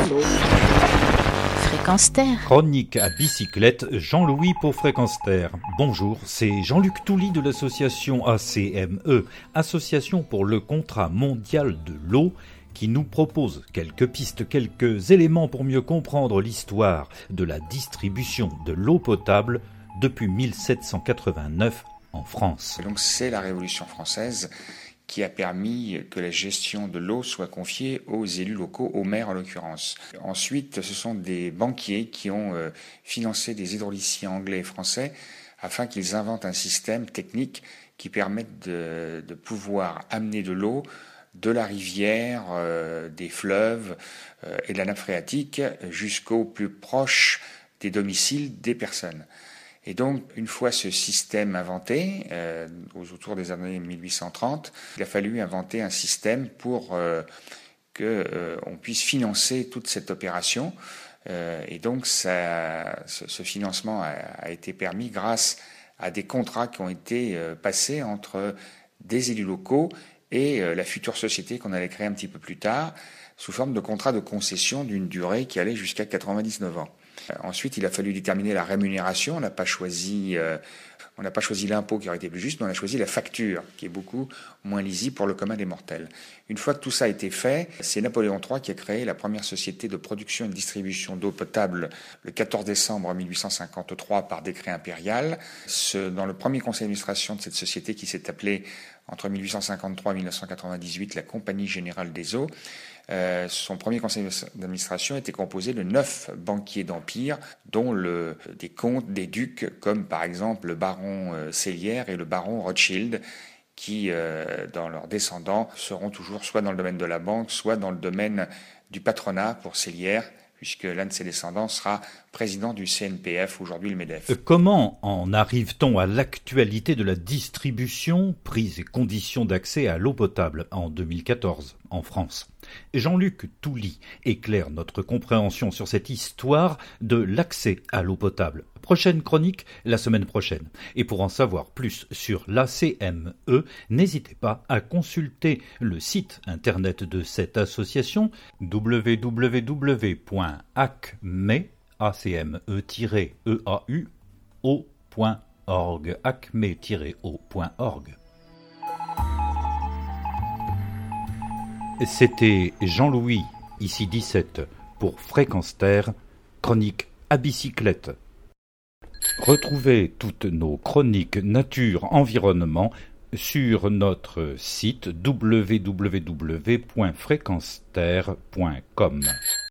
l'eau. Fréquence Terre. Chronique à bicyclette, Jean-Louis pour Fréquence Terre. Bonjour, c'est Jean-Luc Touly de l'association ACME, Association pour le contrat mondial de l'eau, qui nous propose quelques pistes, quelques éléments pour mieux comprendre l'histoire de la distribution de l'eau potable depuis 1789 en France. Donc c'est la Révolution française qui a permis que la gestion de l'eau soit confiée aux élus locaux, aux maires en l'occurrence. Ensuite, ce sont des banquiers qui ont financé des hydrauliciens anglais et français afin qu'ils inventent un système technique qui permette de pouvoir amener de l'eau de la rivière, des fleuves et de la nappe phréatique jusqu'au plus proche des domiciles des personnes. Et donc, une fois ce système inventé, autour des années 1830, il a fallu inventer un système pour qu'on puisse financer toute cette opération. Et donc, ce financement a été permis grâce à des contrats qui ont été passés entre des élus locaux et la future société qu'on allait créer un petit peu plus tard, sous forme de contrats de concession d'une durée qui allait jusqu'à 99 ans. Ensuite, il a fallu déterminer la rémunération. On n'a pas choisi l'impôt qui aurait été plus juste, mais on a choisi la facture, qui est beaucoup moins lisible pour le commun des mortels. Une fois que tout ça a été fait, c'est Napoléon III qui a créé la première société de production et de distribution d'eau potable le 14 décembre 1853 par décret impérial. Dans le premier conseil d'administration de cette société qui s'est appelée entre 1853 et 1998 la Compagnie Générale des Eaux, son premier conseil d'administration était composé de 9 banquiers d'empire, dont des comtes, des ducs, comme par exemple le baron Sellière et le baron Rothschild, qui, dans leurs descendants, seront toujours soit dans le domaine de la banque, soit dans le domaine du patronat pour Sellière, puisque l'un de ses descendants sera président du CNPF, aujourd'hui le MEDEF. Comment en arrive-t-on à l'actualité de la distribution, prix et conditions d'accès à l'eau potable en 2014 en France ? Jean-Luc Touly éclaire notre compréhension sur cette histoire de l'accès à l'eau potable. Prochaine chronique la semaine prochaine. Et pour en savoir plus sur l'ACME, n'hésitez pas à consulter le site internet de cette association www.acme-eau.org acme-o.org. C'était Jean-Louis, ici 17, pour Fréquence Terre, chronique à bicyclette. Retrouvez toutes nos chroniques nature-environnement sur notre site www.fréquenceterre.com.